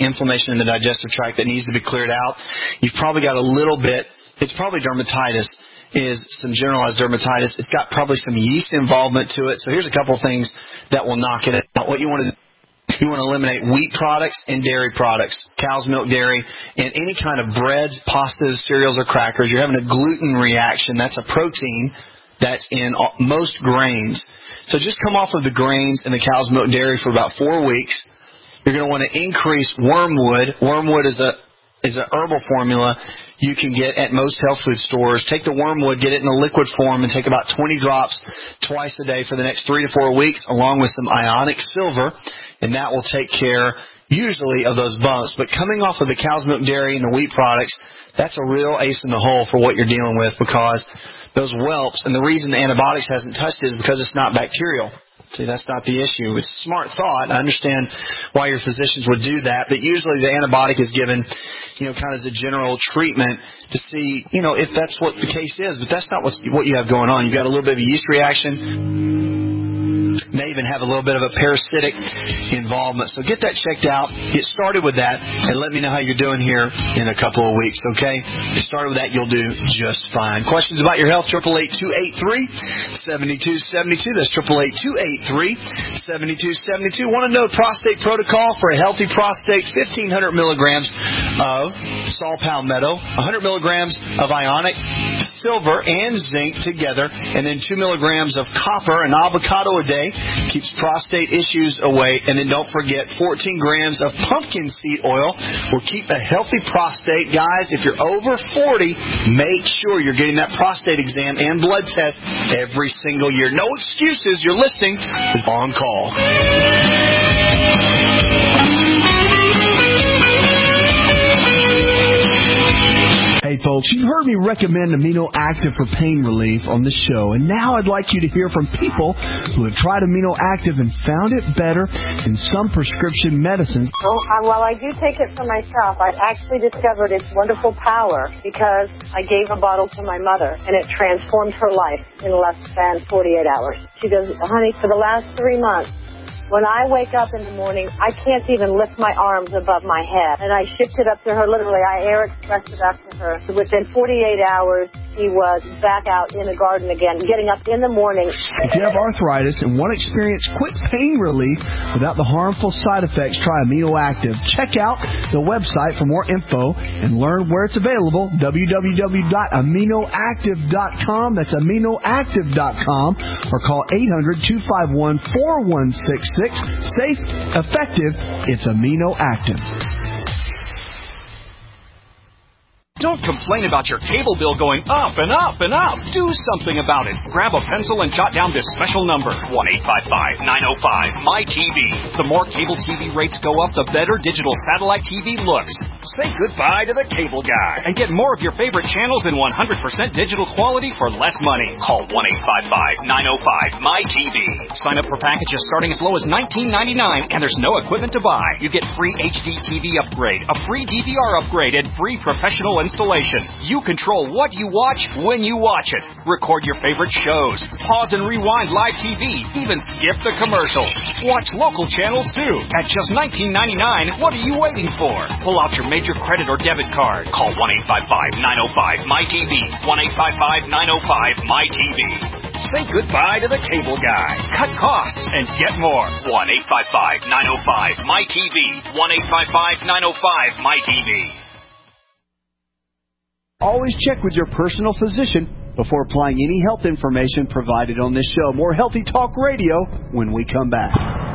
Speaker 4: that needs to be cleared out. You've probably got a little bit. It's probably dermatitis. Is some generalized dermatitis. It's got probably some yeast involvement to it. So here's a couple things that will knock it out. What you want to do. You want to eliminate wheat products and dairy products, cow's milk, dairy, and any kind of breads, pastas, cereals, or crackers. You're having a gluten reaction. That's a protein that's in most grains. So just come off of the grains and the cow's milk, dairy for about 4 weeks. You're going to want to increase wormwood. Wormwood is a herbal formula you can get at most health food stores. Take the wormwood, get it in a liquid form, and take about 20 drops twice a day for the next 3 to 4 weeks, along with some ionic silver, and that will take care usually of those bumps. But coming off of the cow's milk, dairy, and the wheat products, that's a real ace in the hole for what you're dealing with, because those whelps, and the reason the antibiotics hasn't touched it is because it's not bacterial. See, that's not the issue. It's a smart thought. I understand why your physicians would do that, but usually the antibiotic is given, kind of as a general treatment to see, if that's what the case is. But that's not what you have going on. You've got a little bit of a yeast reaction. May even have a little bit of a parasitic involvement. So get that checked out. Get started with that, and let me know how you're doing here in a couple of weeks, okay? Get started with that, you'll do just fine. Questions about your health, 888-283-7272. That's 888-283-7272. Want to know prostate protocol for a healthy prostate? 1,500 milligrams of saw palmetto, 100 milligrams of ionic silver and zinc together, and then 2 milligrams of copper and avocado a day. Keeps prostate issues away. And then don't forget 14 grams of pumpkin seed oil will keep a healthy prostate. Guys, if you're over 40, make sure you're getting that prostate exam and blood test every single year. No excuses. You're listening to On Call.
Speaker 7: Hey folks, you heard me recommend Amino Active for pain relief on the show, and now I'd like you to hear from people who have tried Amino Active and found it better than some prescription medicines.
Speaker 21: Well, I do take it for myself. I actually discovered its wonderful power because I gave a bottle to my mother, and it transformed her life in less than 48 hours. She goes, honey, for the last 3 months, when I wake up in the morning, I can't even lift my arms above my head. And I shipped it up to her, literally. I air expressed it up to her. So within 48 hours, she was back out in the garden again, getting up in the morning.
Speaker 7: If you have arthritis and want to experience quick pain relief without the harmful side effects, try Amino Active. Check out the website for more info and learn where it's available, www.aminoactive.com. That's aminoactive.com, or call 800-251-4166. Safe, effective, it's Amino Active.
Speaker 18: Don't complain about your cable bill going up and up and up. Do something about it. Grab a pencil and jot down this special number, 1-855-905-MY-TV. The more cable TV rates go up, the better digital satellite TV looks. Say goodbye to the cable guy and get more of your favorite channels in 100% digital quality for less money. Call 1-855-905-MY-TV. Sign up for packages starting as low as $19.99, and there's no equipment to buy. You get free HD TV upgrade, a free DVR upgrade, and free professional installation. You control what you watch when you watch it. Record your favorite shows. Pause and rewind live TV. Even skip the commercials. Watch local channels too. At just $19.99, what are you waiting for? Pull out your major credit or debit card. Call 1-855-905-MY-TV. 1-855-905-MY-TV. Say goodbye to the cable guy. Cut costs and get more. 1-855-905-MY-TV. 1-855-905-MY-TV.
Speaker 7: Always check with your personal physician before applying any health information provided on this show. More Healthy Talk Radio when we come back.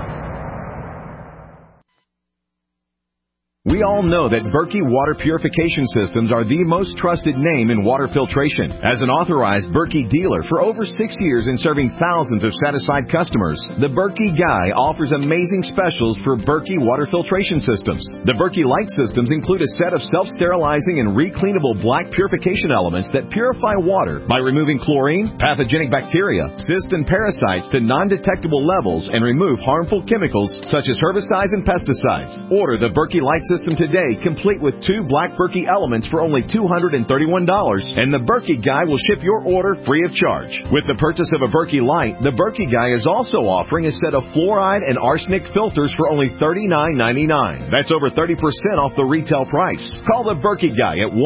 Speaker 10: We all know that Berkey Water Purification Systems are the most trusted name in water filtration. As an authorized Berkey dealer for over 6 years and serving thousands of satisfied customers, the Berkey Guy offers amazing specials for Berkey Water Filtration Systems. The Berkey Light Systems include a set of self-sterilizing and recleanable black purification elements that purify water by removing chlorine, pathogenic bacteria, cysts, and parasites to non-detectable levels and remove harmful chemicals such as herbicides and pesticides. Order the Berkey Light System today, complete with 2 black Berkey elements for only $231, and the Berkey Guy will ship your order free of charge. With the purchase of a Berkey Light, the Berkey Guy is also offering a set of fluoride and arsenic filters for only $39.99. That's over 30% off the retail price. Call the Berkey Guy at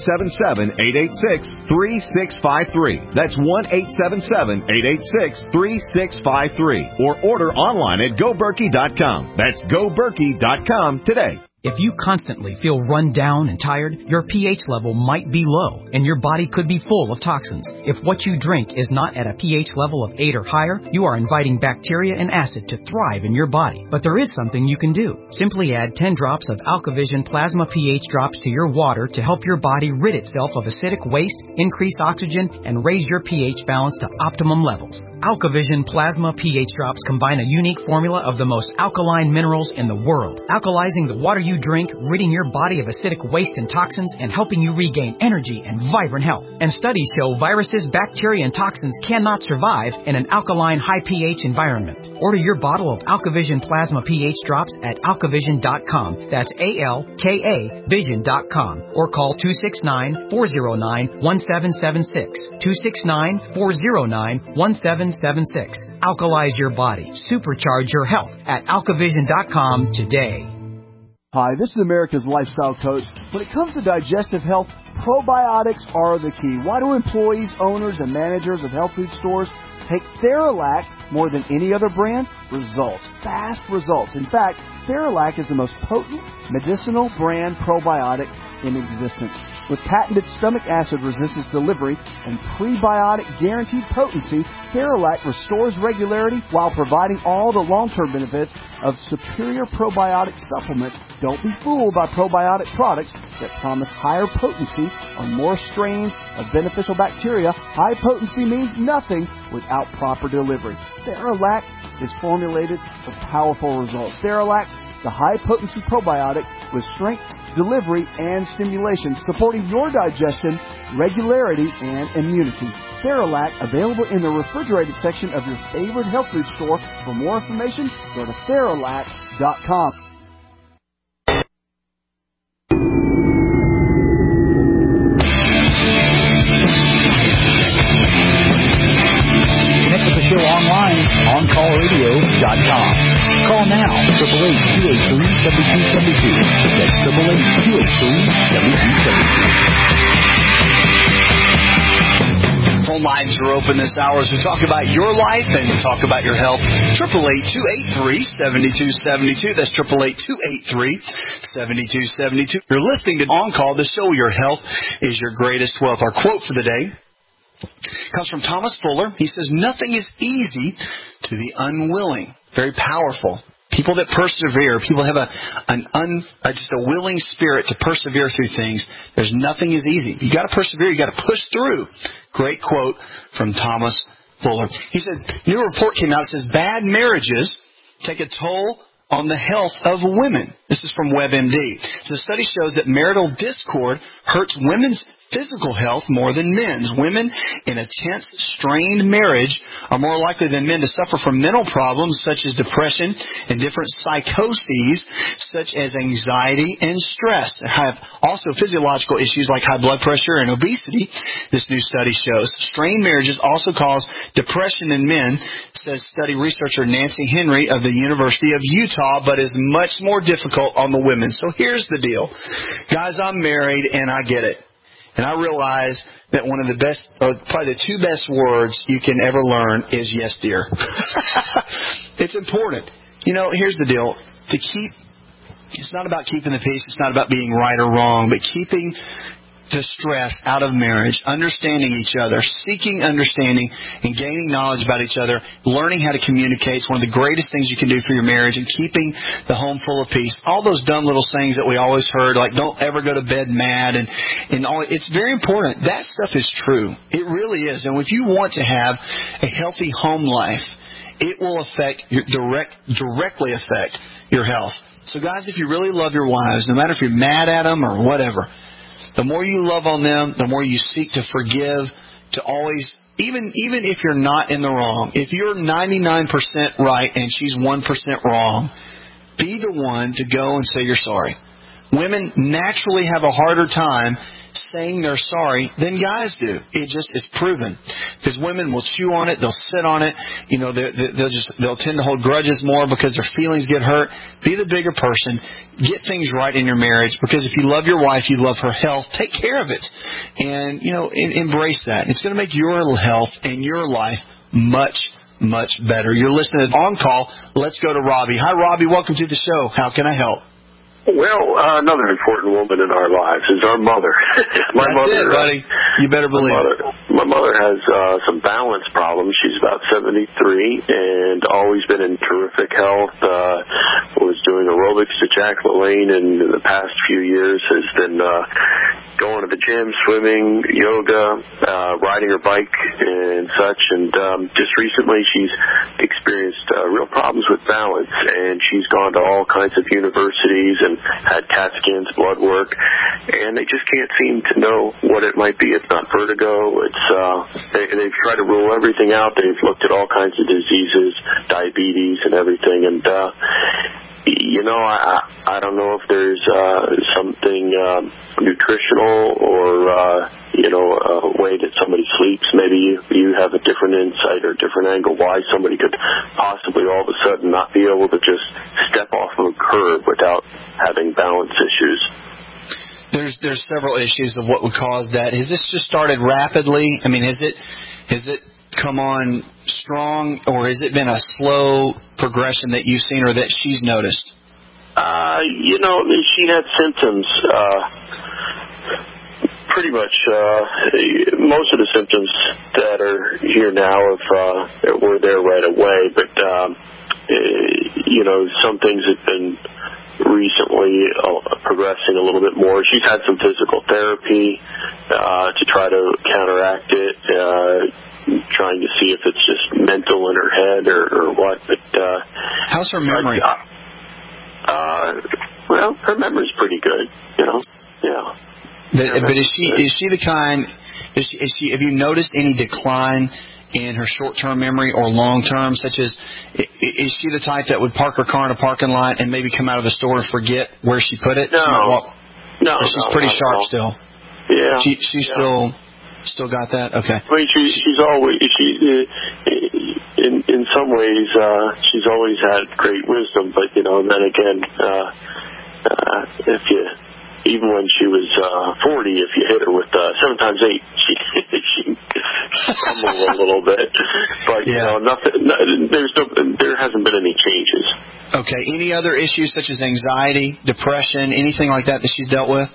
Speaker 10: 1-877-886-3653. That's 1-877-886-3653. Or order online at GoBerkey.com. That's GoBerkey.com today.
Speaker 22: If you constantly feel run down and tired, your pH level might be low, and your body could be full of toxins. If what you drink is not at a pH level of 8 or higher, you are inviting bacteria and acid to thrive in your body. But there is something you can do. Simply add 10 drops of AlkaVision Plasma pH drops to your water to help your body rid itself of acidic waste, increase oxygen, and raise your pH balance to optimum levels. AlkaVision Plasma pH drops combine a unique formula of the most alkaline minerals in the world, alkalizing the water you drink, ridding your body of acidic waste and toxins, and helping you regain energy and vibrant health. And studies show viruses, bacteria, and toxins cannot survive in an alkaline, high pH environment. Order your bottle of AlkaVision Plasma pH drops at alkavision.com. That's ALKA Vision.com. Or call 269-409-1776. 269-409-1776. Alkalize your body. Supercharge your health at alkavision.com today.
Speaker 7: Hi, this is America's Lifestyle Coach. When it comes to digestive health, probiotics are the key. Why do employees, owners, and managers of health food stores take Theralac more than any other brand? Results. Fast results. In fact, Theralac is the most potent medicinal brand probiotic in existence. With patented stomach acid resistance delivery and prebiotic guaranteed potency, Theralac restores regularity while providing all the long-term benefits of superior probiotic supplements. Don't be fooled by probiotic products that promise higher potency or more strains of beneficial bacteria. High potency means nothing without proper delivery. Theralac is formulated for powerful results. Theralac, the high-potency probiotic with strength, delivery, and stimulation, supporting your digestion, regularity, and immunity. Theralac, available in the refrigerated section of your favorite health food store. For more information, go to Theralac.com.
Speaker 12: Connect with the show online, OnCallRadio.com. Call now, 888-283-7272. That's 888-283-7272.
Speaker 4: Phone lines are open this hour as we talk about your life and talk about your health. 888-283-7272. That's 888-283-7272. You're listening to On Call, the show Your Health is Your Greatest Wealth. Our quote for the day comes from Thomas Fuller. He says, "Nothing is easy to the unwilling." Very powerful. People that persevere, people have just a willing spirit to persevere through things. There's nothing is easy. You got to persevere. You got to push through. Great quote from Thomas Fuller. He said, new report came out that says bad marriages take a toll on the health of women. This is from WebMD. So the study shows that marital discord hurts women's physical health more than men's. Women in a tense, strained marriage are more likely than men to suffer from mental problems such as depression and different psychoses such as anxiety and stress. They have also physiological issues like high blood pressure and obesity, this new study shows. Strained marriages also cause depression in men, says study researcher Nancy Henry of the University of Utah, but is much more difficult on the women. So here's the deal. Guys, I'm married and I get it. And I realize that one of the best, or probably the two best words you can ever learn is yes, dear. It's important. You know, here's the deal. It's not about keeping the peace. It's not about being right or wrong, but keeping the stress out of marriage, understanding each other, seeking understanding, and gaining knowledge about each other, learning how to communicate is one of the greatest things you can do for your marriage, and keeping the home full of peace. All those dumb little sayings that we always heard, like don't ever go to bed mad, and all, it's very important. That stuff is true. It really is. And if you want to have a healthy home life, it will directly affect your health. So guys, if you really love your wives, no matter if you're mad at them or whatever, the more you love on them, the more you seek to forgive, to always, even if you're not in the wrong, if you're 99% right and she's 1% wrong, be the one to go and say you're sorry. Women naturally have a harder time saying they're sorry than guys do. It's proven. Because women will chew on it, they'll sit on it, you know, they'll tend to hold grudges more because their feelings get hurt. Be the bigger person. Get things right in your marriage, because if you love your wife, you love her health. Take care of it. And, you know, embrace that. It's going to make your health and your life much, much better. You're listening to On Call. Let's go to Robbie. Hi, Robbie. Welcome to the show. How can I help?
Speaker 5: Well, another important woman in our lives is our mother.
Speaker 4: My mother, buddy. You better believe it.
Speaker 5: My mother has some balance problems. She's about 73 and always been in terrific health. Was doing aerobics at Jack LaLanne, and in the past few years has been going to the gym, swimming, yoga, riding her bike and such. And just recently she's experienced real problems with balance, and she's gone to all kinds of universities and had CAT scans, blood work, and they just can't seem to know what it might be. It's not vertigo. It's they've tried to rule everything out. They've looked at all kinds of diseases, diabetes and everything, and you know, I don't know if there's something nutritional or you know, a way that somebody sleeps. Maybe you have a different insight or a different angle why somebody could possibly all of a sudden not be able to just step off of a curb without having balance issues.
Speaker 4: There's several issues of what would cause that. Has this just started rapidly? I mean, has it come on strong, or has it been a slow progression that you've seen or that she's noticed?
Speaker 5: She had symptoms. Pretty much most of the symptoms that are here now were there right away, but some things have been recently progressing a little bit more. She's had some physical therapy to try to counteract it, trying to see if it's just mental in her head or what. But
Speaker 4: how's her memory?
Speaker 5: Well, her memory's pretty good. Yeah.
Speaker 4: But is she the kind? Have you noticed any decline in her short-term memory or long-term? Such as, is she the type that would park her car in a parking lot and maybe come out of the store and forget where she put it?
Speaker 5: No.
Speaker 4: She's pretty sharp still.
Speaker 5: Yeah.
Speaker 4: She's still got that. Okay.
Speaker 5: I mean, she's always in some ways she's always had great wisdom, but then again, even when she was 40, if you hit her with 7 times 8, she stumbled a little bit. But nothing. There hasn't been any changes.
Speaker 4: Okay. Any other issues such as anxiety, depression, anything like that she's dealt with?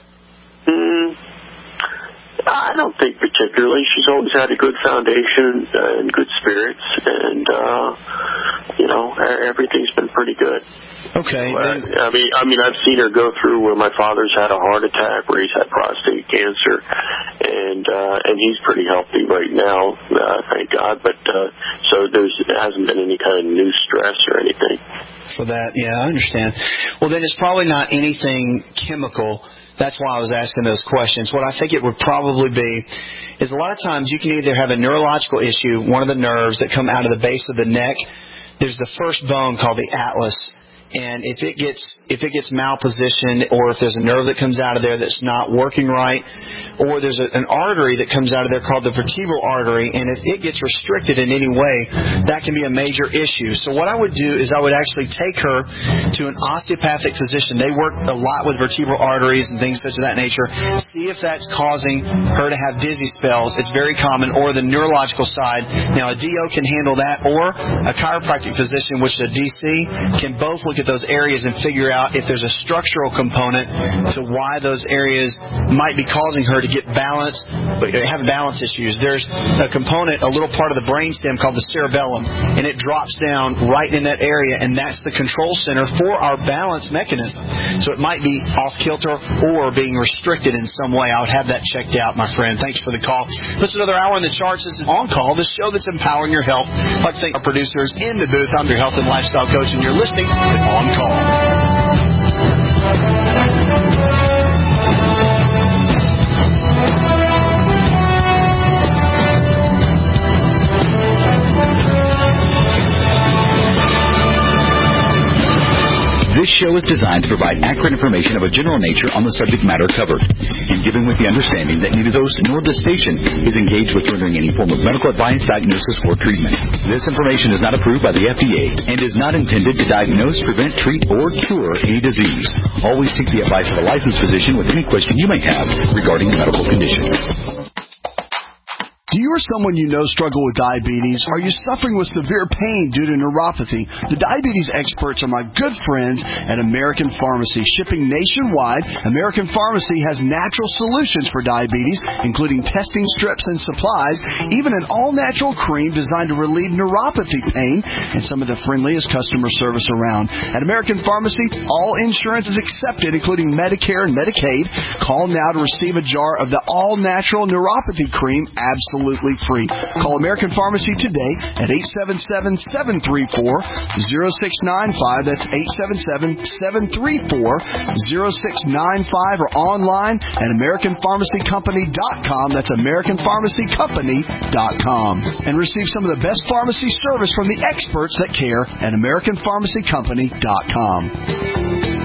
Speaker 5: I don't think particularly. She's always had a good foundation and good spirits, and everything's been pretty good.
Speaker 4: Okay.
Speaker 5: I mean, I've seen her go through where my father's had a heart attack, where he's had prostate cancer, and he's pretty healthy right now, thank God. But so there hasn't been any kind of new stress or anything.
Speaker 4: For that, yeah, I understand. Well, then it's probably not anything chemical. That's why I was asking those questions. What I think it would probably be is a lot of times you can either have a neurological issue, one of the nerves that come out of the base of the neck. There's the first bone called the atlas. And if it gets malpositioned, or if there's a nerve that comes out of there that's not working right, or there's an artery that comes out of there called the vertebral artery, and if it gets restricted in any way, that can be a major issue. So what I would do is I would actually take her to an osteopathic physician. They work a lot with vertebral arteries and things such of that nature. See if that's causing her to have dizzy spells. It's very common. Or the neurological side. Now, a DO can handle that, or a chiropractic physician, which is a DC, can both look at those areas and figure out if there's a structural component to why those areas might be causing her to get balance, have balance issues. There's a component, a little part of the brainstem called the cerebellum, and it drops down right in that area, and that's the control center for our balance mechanism. So it might be off kilter or being restricted in some way. I would have that checked out, my friend. Thanks for the call. Puts another hour in the charts. This is On Call, the show that's empowering your health. I'd like to thank our producers in the booth. I'm your health and lifestyle coach, and you're listening to On Call.
Speaker 12: This show is designed to provide accurate information of a general nature on the subject matter covered, and given with the understanding that neither the host nor the station is engaged with rendering any form of medical advice, diagnosis, or treatment. This information is not approved by the FDA and is not intended to diagnose, prevent, treat, or cure any disease. Always seek the advice of a licensed physician with any question you may have regarding a medical condition.
Speaker 7: Do you or someone you know struggle with diabetes? Are you suffering with severe pain due to neuropathy? The diabetes experts are my good friends at American Pharmacy. Shipping nationwide, American Pharmacy has natural solutions for diabetes, including testing strips and supplies, even an all-natural cream designed to relieve neuropathy pain, and some of the friendliest customer service around. At American Pharmacy, all insurance is accepted, including Medicare and Medicaid. Call now to receive a jar of the all-natural neuropathy cream absolutely free. Call American Pharmacy today at 877-734-0695. That's 877-734-0695, or online at AmericanPharmacyCompany.com. That's AmericanPharmacyCompany.com. And receive some of the best pharmacy service from the experts that care at AmericanPharmacyCompany.com.